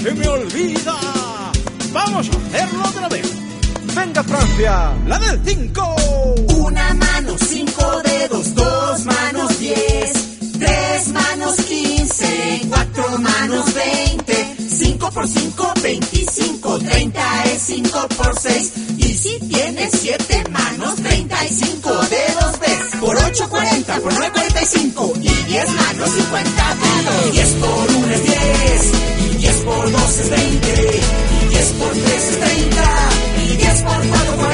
se me olvida. Vamos a hacerlo otra vez. Venga, Francia, la del 5. Una mano, 5 dedos, 2 manos, 10, 3 manos, 15, 4 manos, 20, 5 por 5, 25, 30 es 5 por 6. Y si tienes 7 manos, 35 dedos ves. Por 8, 40, por 9, 45. Y 10 manos, 50 dedos. 10 por 1 es 10. Y 10 por 2 es 20. Y 10 por 3 es 30. Y 10 por 4,